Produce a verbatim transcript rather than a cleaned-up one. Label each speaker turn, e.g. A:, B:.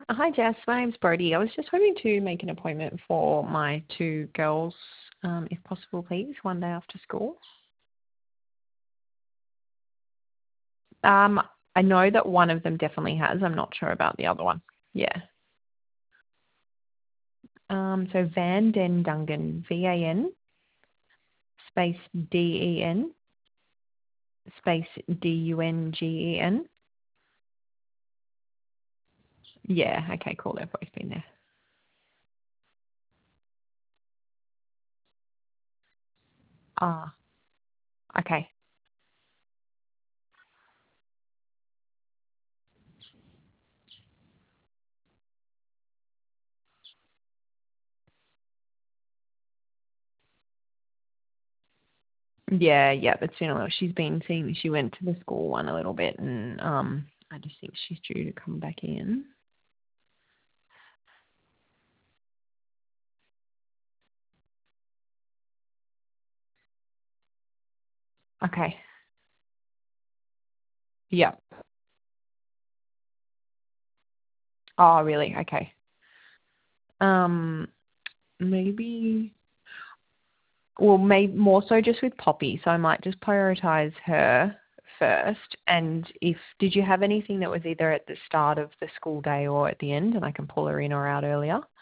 A: Hi, Jess. My name's Brody. I was just hoping to make an appointment for my two girls, um, if possible, please, one day after school. Um, I know that one of them definitely has. I'm not sure about the other one. Yeah. Um, so Van Den Dungan, V A N space D E N space D U N G E N. Yeah. Okay. Cool. They've both been there. Ah. Okay. Yeah. Yeah. It's been a little. She's been seeing. She went to the school one a little bit, and um, I just think she's due to come back in. Okay. Yeah. Oh, really? Okay. Um, maybe, well, maybe more so just with Poppy. So I might just prioritize her first. And if did you have anything that was either at the start of the school day or at the end, and I can pull her in or out earlier?